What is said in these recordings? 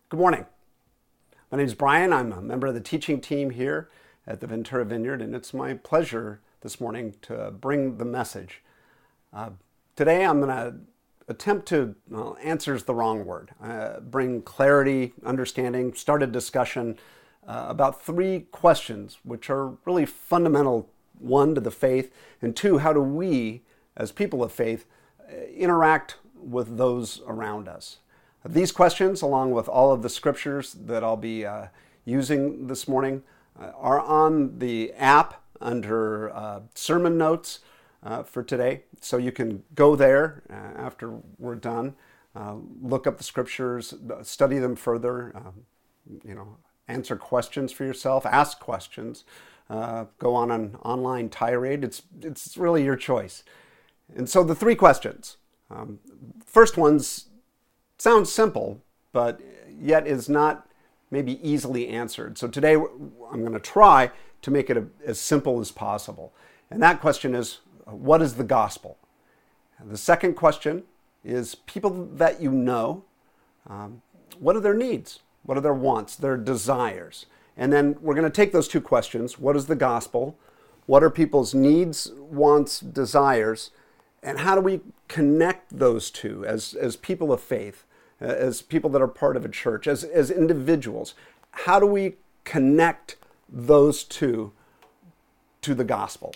Good morning. My name is Brian. I'm a member of the teaching team here at the Ventura Vineyard, and it's my pleasure this morning to bring the message. Today I'm going to attempt to, answer is the wrong word, bring clarity, understanding, start a discussion about three questions which are really fundamental, one, to the faith, and two, how do we, as people of faith, interact with those around us. These questions, along with all of the scriptures that I'll be using this morning, are on the app under sermon notes for today. So you can go there after we're done, look up the scriptures, study them further, answer questions for yourself, ask questions, go on an online tirade. It's really your choice. And so the three questions. First one's sounds simple, but yet is not maybe easily answered. So today I'm going to try to make it as simple as possible. And that question is, what is the gospel? And the second question is, people that you know, what are their needs? What are their wants, their desires? And then we're going to take those two questions. What is the gospel? What are people's needs, wants, desires? And how do we connect those two as people of faith, as people that are part of a church, as individuals? How do we connect those two to the gospel?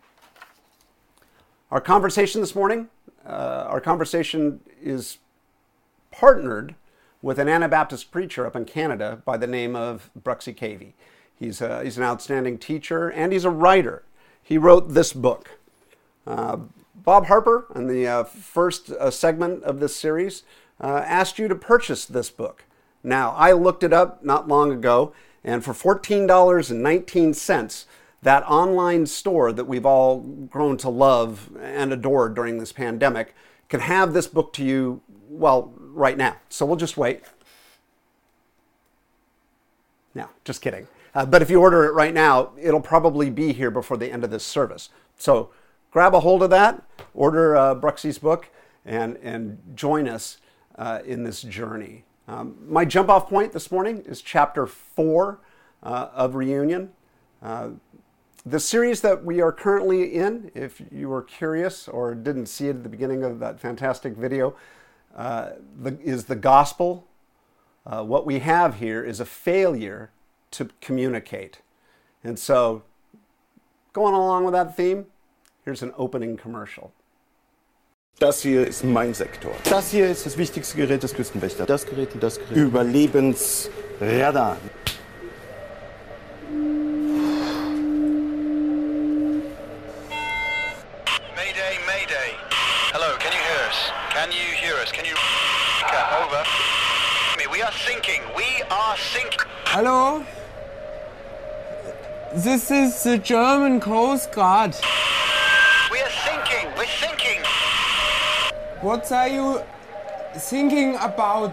Our conversation this morning, is partnered with an Anabaptist preacher up in Canada by the name of Bruxy Cavey. He's an outstanding teacher and he's a writer. He wrote this book. Bob Harper, in the first segment of this series, asked you to purchase this book. Now, I looked it up not long ago, and for $14.19, that online store that we've all grown to love and adore during this pandemic can have this book to you, well, right now. So we'll just wait. No, just kidding. But if you order it right now, it'll probably be here before the end of this service. So grab a hold of that, order Bruxy's book, and join us in this journey. My jump-off point this morning is chapter 4 of Reunion. The series that we are currently in, if you were curious or didn't see it at the beginning of that fantastic video, is the gospel. What we have here is a failure to communicate. And so, going along with that theme, here's an opening commercial. Das hier ist mein Sektor. Das hier ist das wichtigste Gerät des Küstenwächters. Das Gerät und das Gerät. Überlebensradar. Mayday, Mayday. Hello, can you hear us? Can you hear us? Can you... Over. We are sinking. We are sinking. Hello? This is the German Coast Guard. We are sinking. We're sinking. What are you thinking about?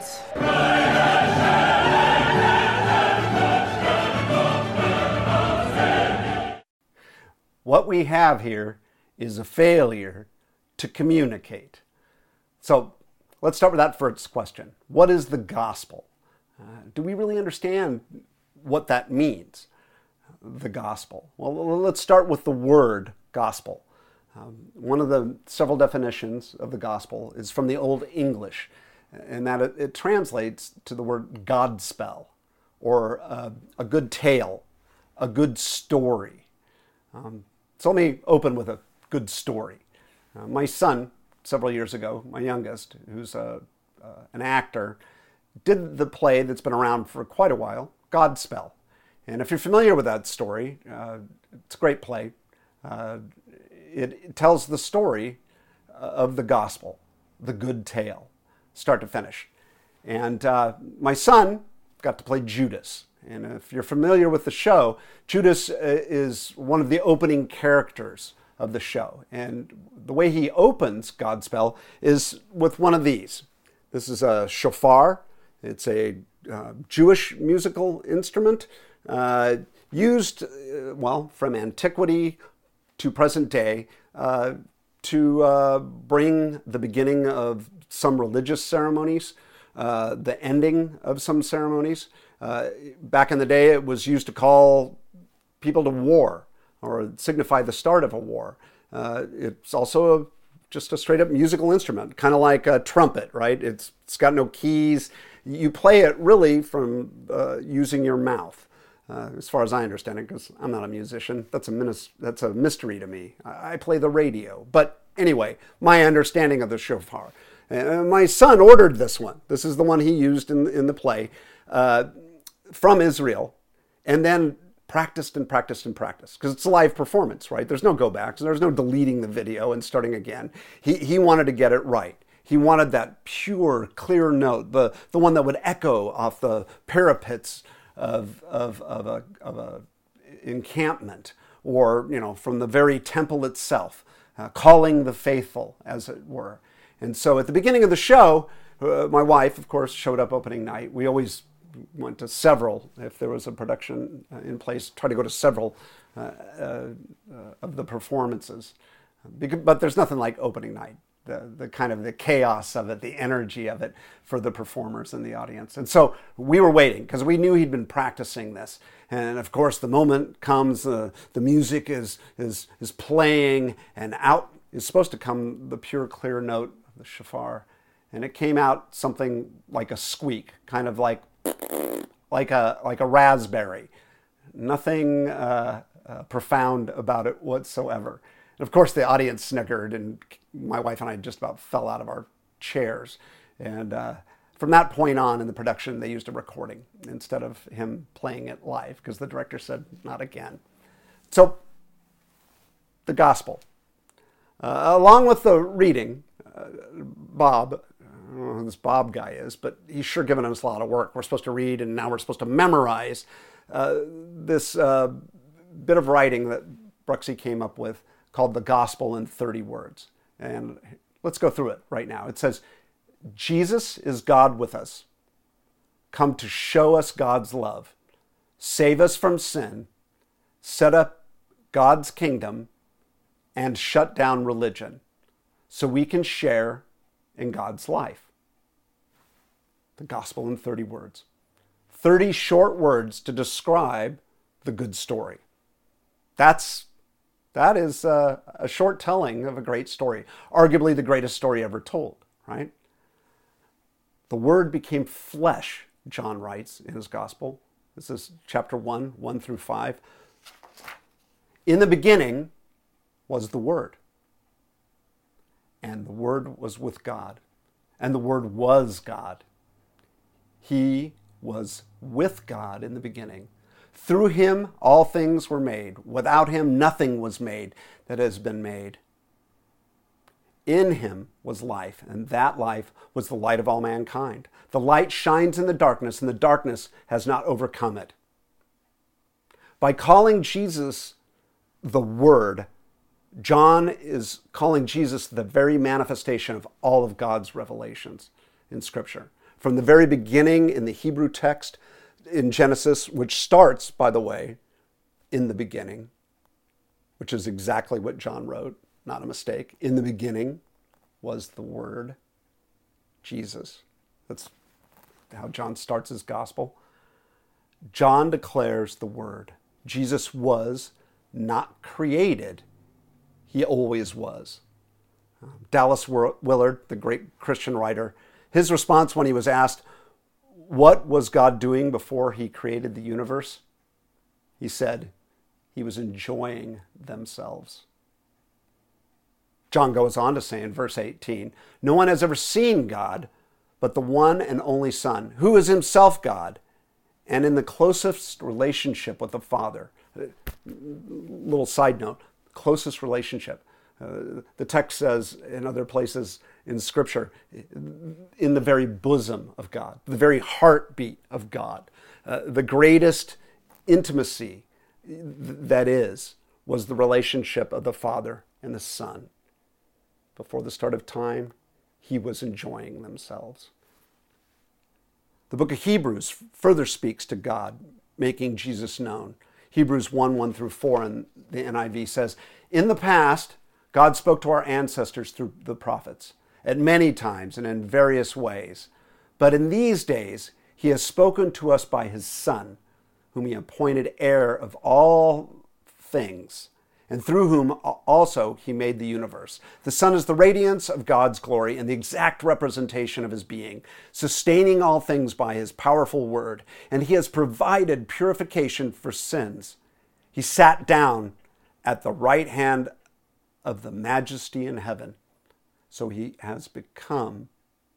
What we have here is a failure to communicate. So let's start with that first question. What is the gospel? Do we really understand what that means, the gospel? Well, let's start with the word gospel. One of the several definitions of the gospel is from the Old English, and that it translates to the word Godspell, or a good tale, a good story. So let me open with a good story. My son, several years ago, my youngest, who's an actor, did the play that's been around for quite a while, Godspell. And if you're familiar with that story, it's a great play. It tells the story of the gospel, the good tale, start to finish. And my son got to play Judas. And if you're familiar with the show, Judas is one of the opening characters of the show. And the way he opens Godspell is with one of these. This is a shofar. It's a Jewish musical instrument used, from antiquity to present day to bring the beginning of some religious ceremonies the ending of some ceremonies. Back in the day, it was used to call people to war or signify the start of a war. It's also just a straight up musical instrument, kind of like a trumpet, right? It's got no keys. You play it really from using your mouth, as far as I understand it, because I'm not a musician. That's a mystery to me. I play the radio. But anyway, my understanding of the shofar. My son ordered this one. This is the one he used in the play from Israel, and then practiced and practiced and practiced, because it's a live performance, right? There's no go backs. There's no deleting the video and starting again. He wanted to get it right. He wanted that pure, clear note, the one that would echo off the parapets of a encampment, or from the very temple itself, calling the faithful, as it were. And so at the beginning of the show, my wife, of course, showed up opening night. We always went to several, if there was a production in place, try to go to several of the performances. But there's nothing like opening night, the kind of the chaos of it, the energy of it for the performers and the audience. And so we were waiting, because we knew he'd been practicing this. And of course, the moment comes, the music is playing, and out is supposed to come the pure, clear note of the shofar. And it came out something like a squeak, kind of like a raspberry. Nothing profound about it whatsoever. And of course, the audience snickered, and my wife and I just about fell out of our chairs. And from that point on in the production, they used a recording instead of him playing it live, because the director said, not again. So, the gospel. Along with the reading, Bob, I don't know who this Bob guy is, but he's sure given us a lot of work. We're supposed to read, and now we're supposed to memorize this bit of writing that Bruxy came up with called The Gospel in 30 Words. And let's go through it right now. It says, Jesus is God with us, come to show us God's love, save us from sin, set up God's kingdom, and shut down religion so we can share in God's life. The gospel in 30 words. 30 short words to describe the good story. That is a short telling of a great story, arguably the greatest story ever told, right? The Word became flesh, John writes in his gospel. This is chapter 1, 1 through 5. In the beginning was the Word, and the Word was with God, and the Word was God. He was with God in the beginning. Through him all things were made. Without him nothing was made that has been made. In him was life, and that life was the light of all mankind. The light shines in the darkness, and the darkness has not overcome it. By calling Jesus the Word, John is calling Jesus the very manifestation of all of God's revelations in Scripture. From the very beginning in the Hebrew text in Genesis, which starts, by the way, in the beginning, which is exactly what John wrote, not a mistake. In the beginning was the Word, Jesus. That's how John starts his gospel. John declares the Word. Jesus was not created. He always was. Dallas Willard, the great Christian writer, his response when he was asked, what was God doing before he created the universe? He said, he was enjoying themselves. John goes on to say in verse 18, no one has ever seen God but the one and only Son, who is himself God, and in the closest relationship with the Father. Little side note, closest relationship. The text says in other places in Scripture, in the very bosom of God, the very heartbeat of God. The greatest intimacy that was the relationship of the Father and the Son. Before the start of time, he was enjoying themselves. The book of Hebrews further speaks to God, making Jesus known. Hebrews 1, 1 through 4 in the NIV says, in the past, God spoke to our ancestors through the prophets at many times and in various ways. But in these days, he has spoken to us by his Son, whom he appointed heir of all things, and through whom also he made the universe. The Son is the radiance of God's glory and the exact representation of his being, sustaining all things by his powerful word, and he has provided purification for sins. He sat down at the right hand of the majesty in heaven. So he has became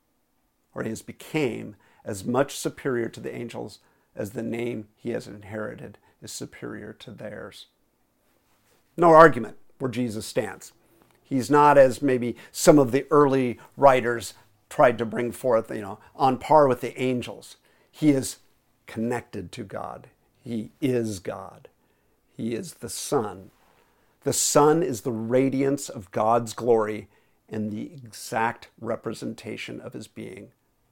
as much superior to the angels as the name he has inherited is superior to theirs. No argument where Jesus stands. He's not, as maybe some of the early writers tried to bring forth, on par with the angels. He is connected to God. He is God. He is the Son. The Son is the radiance of God's glory and the exact representation of his being.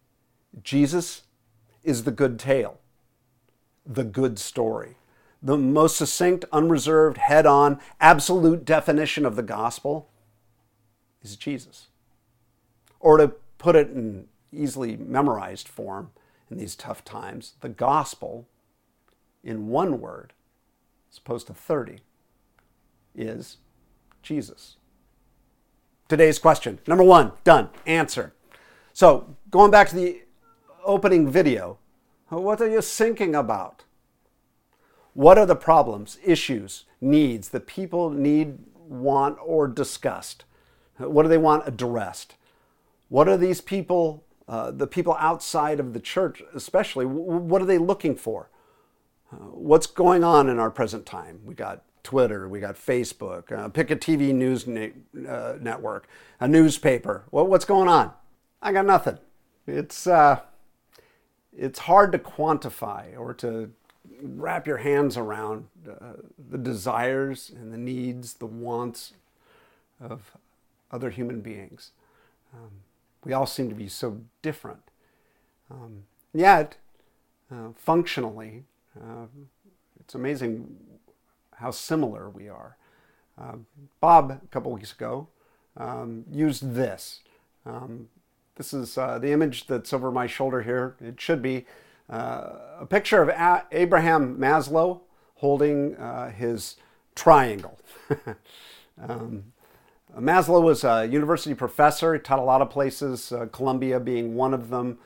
Jesus is the good tale, the good story. The most succinct, unreserved, head-on, absolute definition of the gospel is Jesus. Or to put it in easily memorized form in these tough times, the gospel, in one word, as opposed to 30, is Jesus. Today's question, number 1, done, answer. So, going back to the opening video, what are you thinking about? What are the problems, issues, needs that people need, want, or discussed? What do they want addressed? What are these people, the people outside of the church especially, what are they looking for? What's going on in our present time? We got Twitter, we got Facebook, pick a TV news network, a newspaper. What's going on? I got nothing. It's hard to quantify or to wrap your hands around the desires and the needs, the wants of other human beings. We all seem to be so different. Yet, functionally, it's amazing how similar we are. Bob, a couple weeks ago, used this. This is the image that's over my shoulder here. It should be a picture of Abraham Maslow holding his triangle. Maslow was a university professor. He taught a lot of places, Columbia being one of them.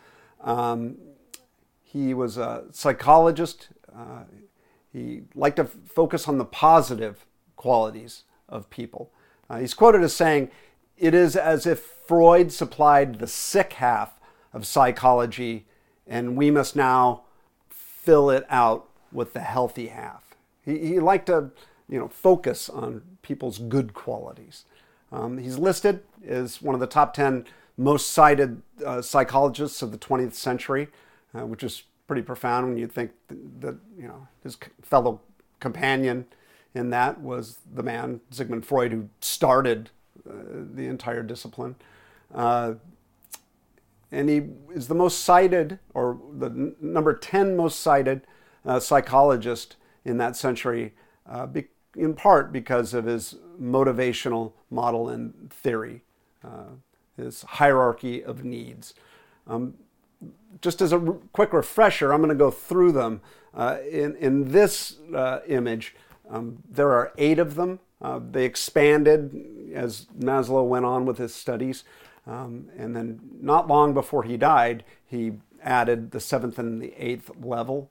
He was a psychologist. He liked to focus on the positive qualities of people. He's quoted as saying, "It is as if Freud supplied the sick half of psychology, and we must now fill it out with the healthy half." He liked to, focus on people's good qualities. He's listed as one of the top 10 most cited psychologists of the 20th century, which is pretty profound when you think that his fellow companion in that was the man, Sigmund Freud, who started the entire discipline. And he is the most cited, or the number 10 most cited psychologist in that century, in part because of his motivational model and theory, his hierarchy of needs. Just as a quick refresher, I'm going to go through them. In this image, there are 8 of them. They expanded as Maslow went on with his studies. And then not long before he died, he added the 7th and the 8th level.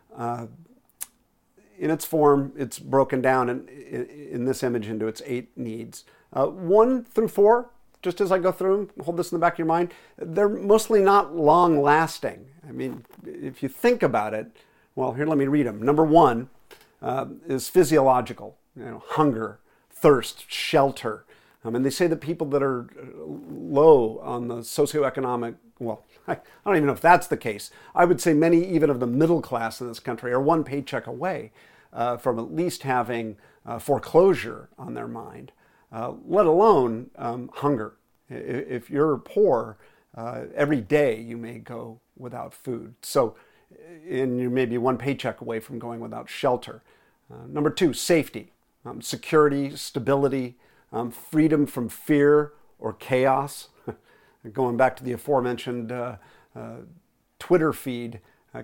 In its form, it's broken down in this image into its 8 needs. 1 through 4, just as I go through them, hold this in the back of your mind, they're mostly not long lasting. I mean, if you think about it, well, here, let me read them. Number 1 is physiological, hunger, thirst, shelter. And they say that people that are low on the socioeconomic, well, I don't even know if that's the case. I would say many even of the middle class in this country are one paycheck away from at least having foreclosure on their mind, let alone hunger. If you're poor, every day you may go without food. So, and you may be one paycheck away from going without shelter. Number 2, safety, security, stability, freedom from fear or chaos. Going back to the aforementioned Twitter feed.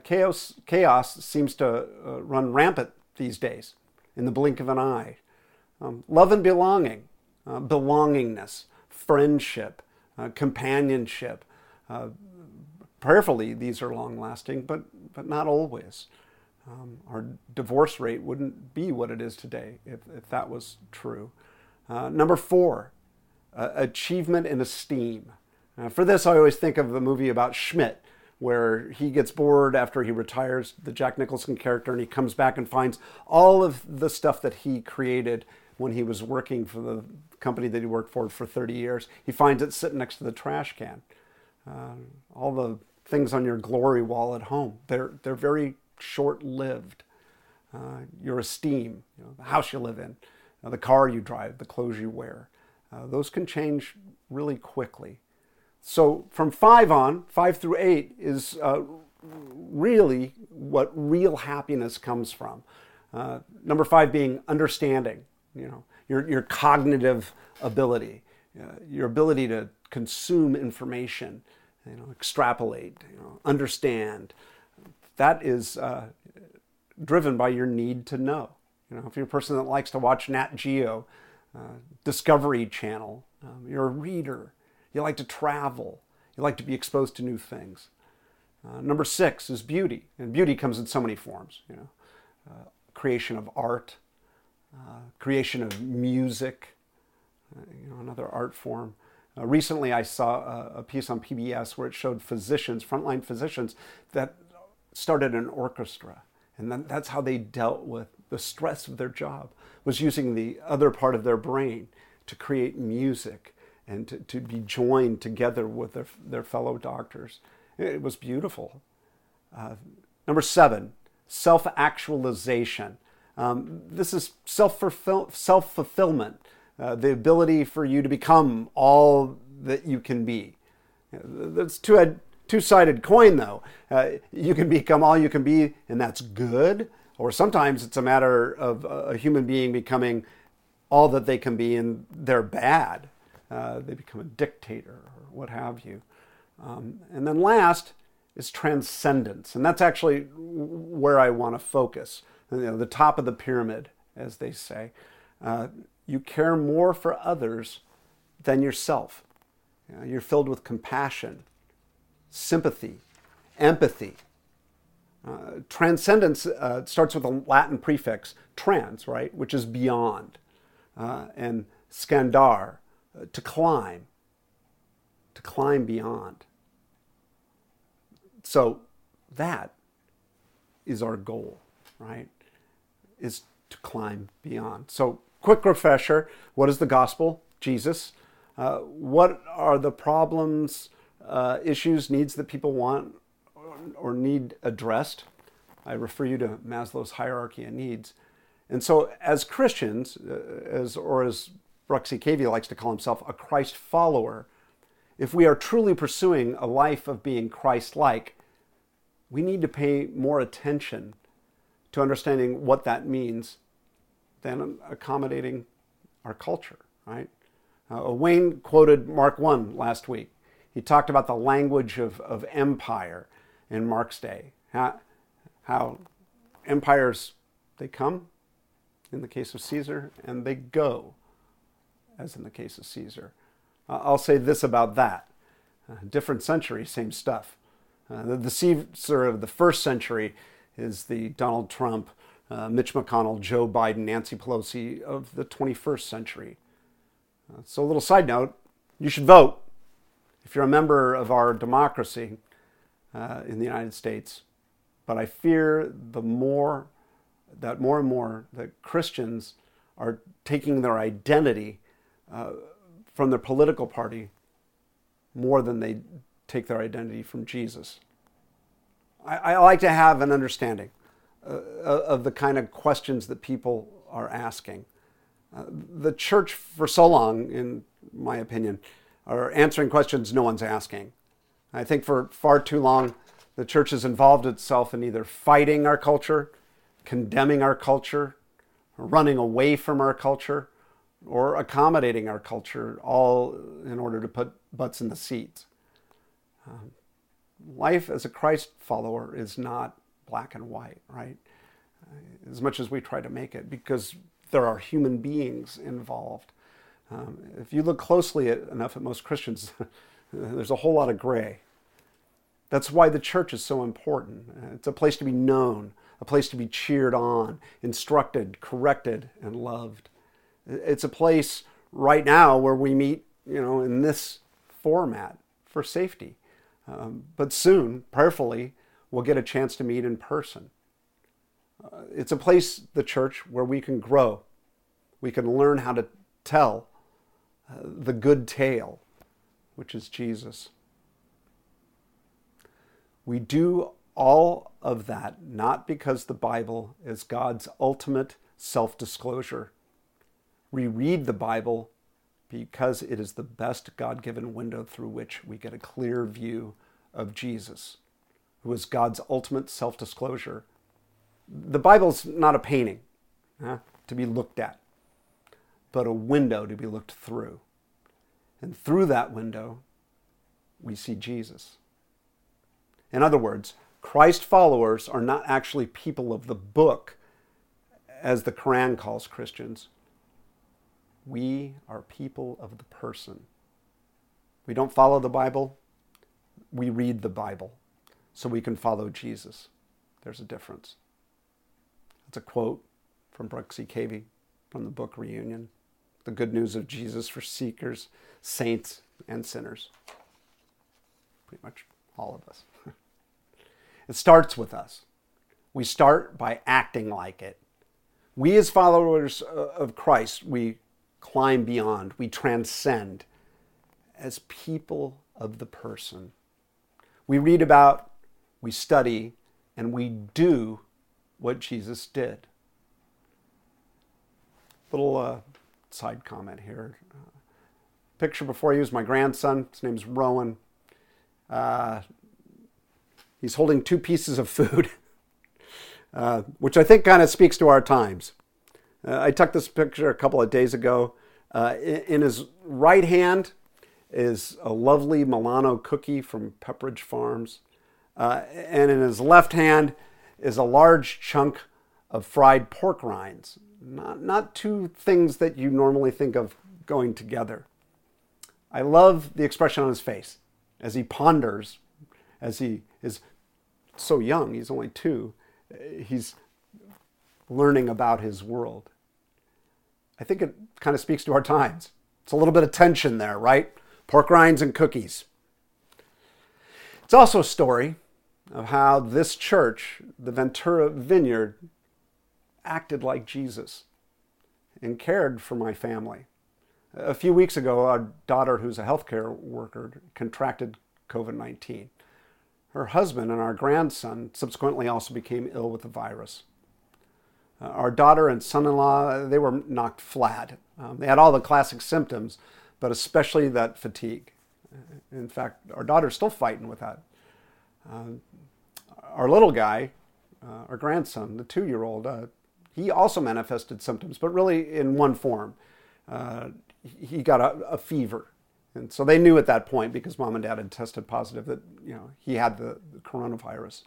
Chaos seems to run rampant these days in the blink of an eye. Love and belonging, belongingness, friendship, companionship. Prayerfully, these are long-lasting, but not always. Our divorce rate wouldn't be what it is today if that was true. Number 4, achievement and esteem. For this, I always think of the movie about Schmidt, where he gets bored after he retires, the Jack Nicholson character, and he comes back and finds all of the stuff that he created when he was working for the company that he worked for 30 years. He finds it sitting next to the trash can. All the things on your glory wall at home, they're very short-lived. Your esteem, the house you live in, the car you drive, the clothes you wear, those can change really quickly. So from 5 through 8 is really what real happiness comes from. Number 5 being understanding, your cognitive ability, your ability to consume information, extrapolate, understand. That is driven by your need to know. If you're a person that likes to watch Nat Geo, Discovery Channel, you're a reader, you like to travel, you like to be exposed to new things. Number 6 is beauty, and beauty comes in so many forms. Creation of art, creation of music, another art form. Recently, I saw a piece on PBS where it showed physicians, frontline physicians, that started an orchestra. And that's how they dealt with the stress of their job, was using the other part of their brain to create music and to be joined together with their fellow doctors. It was beautiful. Number 7, self-actualization. This is self-fulfillment, the ability for you to become all that you can be. That's two-sided coin, though. You can become all you can be, and that's good. Or sometimes it's a matter of a human being becoming all that they can be, and they're bad. They become a dictator or what have you. And then last is transcendence. And that's actually where I want to focus. The top of the pyramid, as they say. You care more for others than yourself. You're filled with compassion, sympathy, empathy. Transcendence starts with a Latin prefix, trans, right, which is beyond. And scandar, to climb beyond. So that is our goal, right, is to climb beyond. So quick refresher, what is the gospel? Jesus. What are the problems, issues, needs that people want or need addressed? I refer you to Maslow's hierarchy of needs. And so as Christians, as Bruxy Cavey likes to call himself, a Christ follower, if we are truly pursuing a life of being Christ-like, we need to pay more attention to understanding what that means than accommodating our culture, right? Wayne quoted Mark 1 last week. He talked about the language of empire in Mark's day. How empires, they come, in the case of Caesar, and they go, as in the case of Caesar. I'll say this about that. Different century, same stuff. The Caesar of the first century is the Donald Trump, Mitch McConnell, Joe Biden, Nancy Pelosi of the 21st century. So a little side note, you should vote if you're a member of our democracy in the United States. But I fear more and more that Christians are taking their identity from their political party more than they take their identity from Jesus. I like to have an understanding of the kind of questions that people are asking. The church, for so long, in my opinion, are answering questions no one's asking. I think for far too long, the church has involved itself in either fighting our culture, condemning our culture, running away from our culture, or accommodating our culture, all in order to put butts in the seats. life as a Christ follower is not black and white, right? As much as we try to make it, because there are human beings involved. If you look closely enough at most Christians, there's a whole lot of gray. That's why the church is so important. It's a place to be known, a place to be cheered on, instructed, corrected, and loved. It's a place right now where we meet, in this format for safety. But soon, prayerfully, we'll get a chance to meet in person. It's a place, the church, where we can grow. We can learn how to tell the good tale, which is Jesus. We do all of that not because the Bible is God's ultimate self-disclosure. We read the Bible because it is the best God-given window through which we get a clear view of Jesus, who is God's ultimate self-disclosure. The Bible's not a painting to be looked at, but a window to be looked through. And through that window, we see Jesus. In other words, Christ followers are not actually people of the book, as the Quran calls Christians. We are people of the person. We don't follow the Bible, we read the Bible so we can follow Jesus. There's a difference. That's a quote from Brooke C. Cavey from the book Reunion, The Good News of Jesus for Seekers, Saints, and Sinners. Pretty much all of us. It starts with us. We start by acting like it. We as followers of Christ, we climb beyond, we transcend as people of the person. We read about, we study, and we do what Jesus did. Little side comment here. Picture before you is my grandson. His name's Rowan. He's holding 2 pieces of food, which I think kind of speaks to our times. I took this picture a couple of days ago. In his right hand is a lovely Milano cookie from Pepperidge Farms. And in his left hand is a large chunk of fried pork rinds. Not 2 things that you normally think of going together. I love the expression on his face as he ponders, as he is so young, he's only 2, he's learning about his world. I think it kind of speaks to our times. It's a little bit of tension there, right? Pork rinds and cookies. It's also a story of how this church, the Ventura Vineyard, acted like Jesus and cared for my family. A few weeks ago, our daughter, who's a healthcare worker, contracted COVID-19. Her husband and our grandson subsequently also became ill with the virus. Our daughter and son-in-law, they were knocked flat. They had all the classic symptoms, but especially that fatigue. In fact, our daughter's still fighting with that. Our little guy, our grandson, the 2-year-old, he also manifested symptoms, but really in one form. He got a fever. And so they knew at that point, because mom and dad had tested positive, that he had the coronavirus.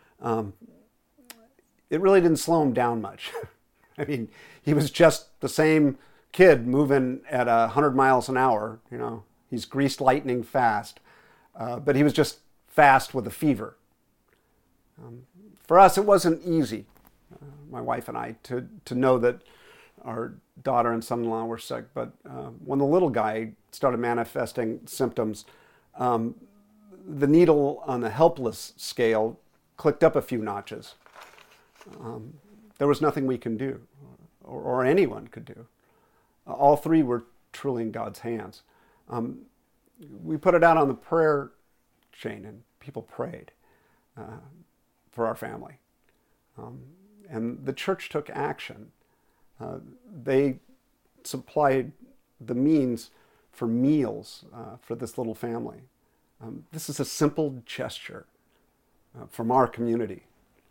It really didn't slow him down much. I mean, he was just the same kid moving at 100 miles an hour. He's greased lightning fast, but he was just fast with a fever. For us, it wasn't easy, my wife and I, to know that our daughter and son-in-law were sick. But when the little guy started manifesting symptoms, the needle on the helpless scale clicked up a few notches. There was nothing we can do, or anyone could do. All 3 were truly in God's hands. We put it out on the prayer chain, and people prayed for our family. And the church took action. They supplied the means for meals for this little family. This is a simple gesture from our community.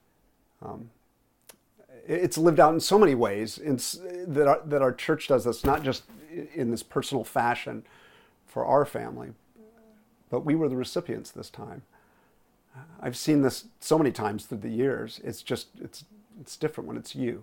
It's lived out in so many ways that our church does this, not just in this personal fashion for our family, but we were the recipients this time. I've seen this so many times through the years. It's different when it's you.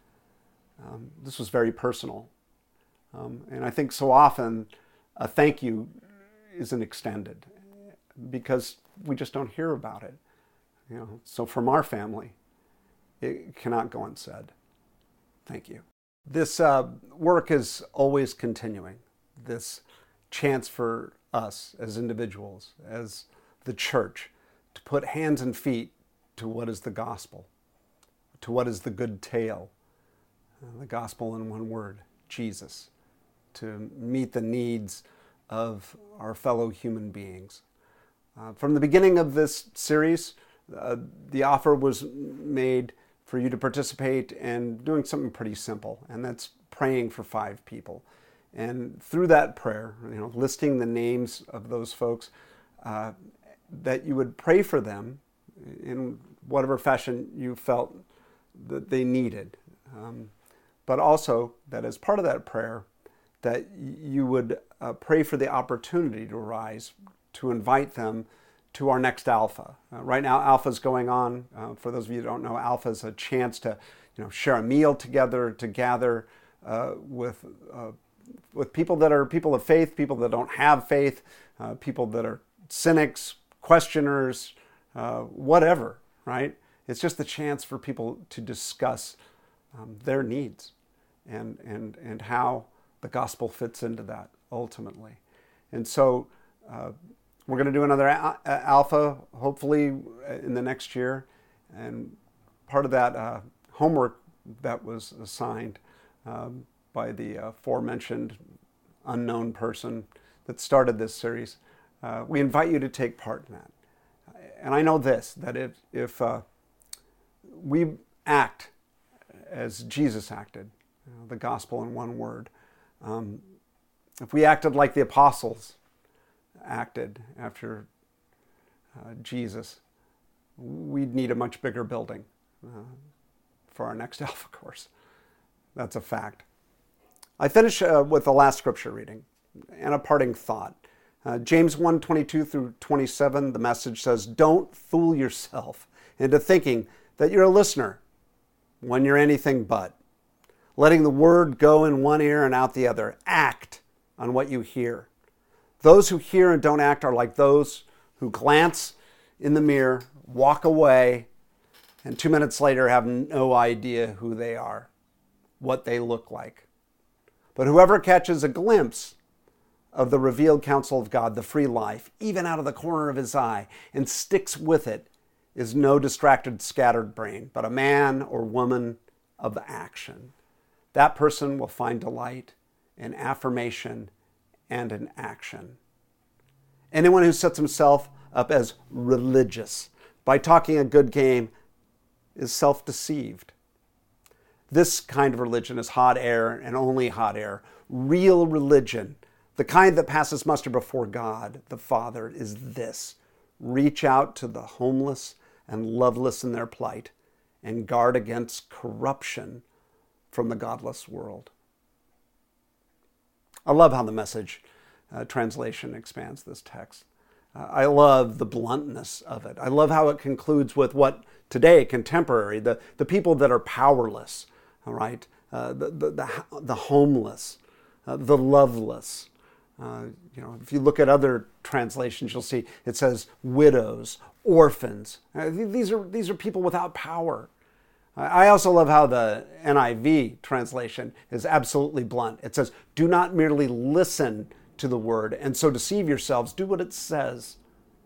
This was very personal. And I think so often a thank you isn't extended because we just don't hear about it. So from our family, it cannot go unsaid. Thank you. This work is always continuing. This chance for us as individuals, as the church, to put hands and feet to what is the gospel, to what is the good tale, the gospel in one word, Jesus, to meet the needs of our fellow human beings. From the beginning of this series, the offer was made for you to participate in doing something pretty simple, and that's praying for 5 people. And through that prayer, listing the names of those folks, that you would pray for them in whatever fashion you felt that they needed. But also that as part of that prayer, that you would pray for the opportunity to arise to invite them to our next Alpha. Right now, Alpha is going on. For those of you who don't know, Alpha is a chance to share a meal together, to gather with people that are people of faith, people that don't have faith, people that are cynics, questioners, whatever, right? It's just the chance for people to discuss their needs and how the gospel fits into that ultimately. And so we're going to do another Alpha, hopefully in the next year. And part of that homework that was assigned by the aforementioned unknown person that started this series, we invite you to take part in that. And I know this, that if we act as Jesus acted, the gospel in one word, if we acted like the apostles acted after Jesus, we'd need a much bigger building for our next Alpha course. That's a fact. I finish with the last scripture reading and a parting thought. James 1:22 through 27, the Message says, "Don't fool yourself into thinking that you're a listener when you're anything but. Letting the word go in one ear and out the other. Act on what you hear. Those who hear and don't act are like those who glance in the mirror, walk away, and 2 minutes later have no idea who they are, what they look like. But whoever catches a glimpse of the revealed counsel of God, the free life, even out of the corner of his eye, and sticks with it, is no distracted, scattered brain, but a man or woman of action. That person will find delight in affirmation and in action. Anyone who sets himself up as religious by talking a good game is self-deceived. This kind of religion is hot air and only hot air. Real religion, the kind that passes muster before God, the Father, is this: reach out to the homeless and loveless in their plight and guard against corruption from the godless world. I love how the Message translation expands this text. I love the bluntness of it. I love how it concludes with what today, contemporary, the people that are powerless, all right, the homeless, the loveless. If you look at other translations, you'll see it says widows, orphans. These are people without power. I also love how the NIV translation is absolutely blunt. It says, "Do not merely listen to the word and so deceive yourselves. Do what it says."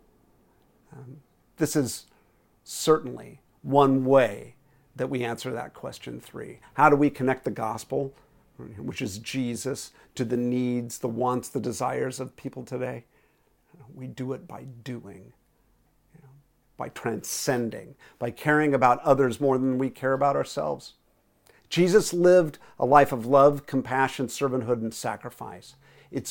This is certainly one way that we answer that question 3. How do we connect the gospel, which is Jesus, to the needs, the wants, the desires of people today? We do it by doing, by transcending, by caring about others more than we care about ourselves. Jesus lived a life of love, compassion, servanthood, and sacrifice. It's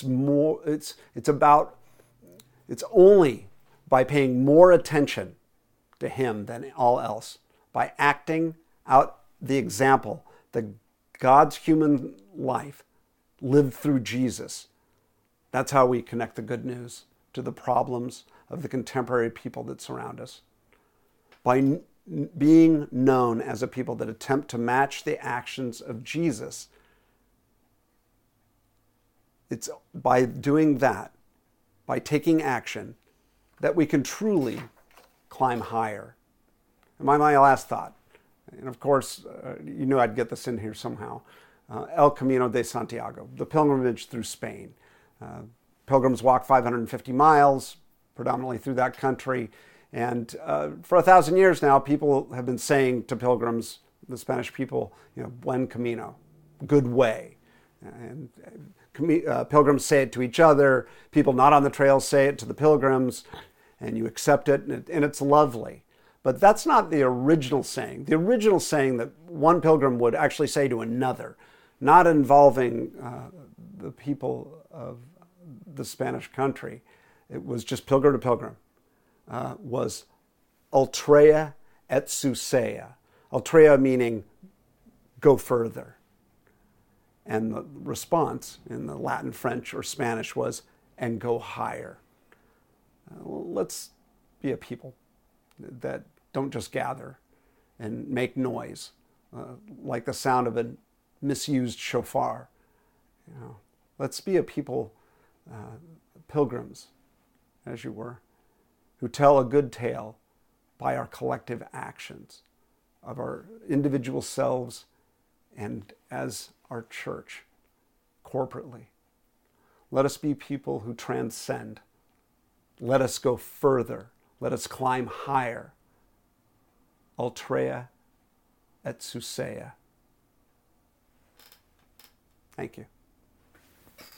only by paying more attention to him than all else, by acting out the example that God's human life lived through Jesus. That's how we connect the good news to the problems of the contemporary people that surround us. by being known as a people that attempt to match the actions of Jesus. It's by doing that, by taking action, that we can truly climb higher. And my last thought, and of course, you knew I'd get this in here somehow, El Camino de Santiago, the pilgrimage through Spain. Pilgrims walk 550 miles, predominantly through that country. And for 1,000 years now, people have been saying to pilgrims, the Spanish people, buen camino, good way. And pilgrims say it to each other. People not on the trail say it to the pilgrims, and you accept it, and it's lovely. But that's not the original saying. The original saying that one pilgrim would actually say to another, not involving the people of the Spanish country, it was just pilgrim to pilgrim, was ultrea et susea. Ultrea meaning go further. And the response in the Latin, French, or Spanish was, and go higher. Let's be a people that don't just gather and make noise like the sound of a misused shofar. Let's be a people, pilgrims, as you were, who tell a good tale by our collective actions of our individual selves and as our church corporately. Let us be people who transcend. Let us go further. Let us climb higher. Ultrea et susea. Thank you.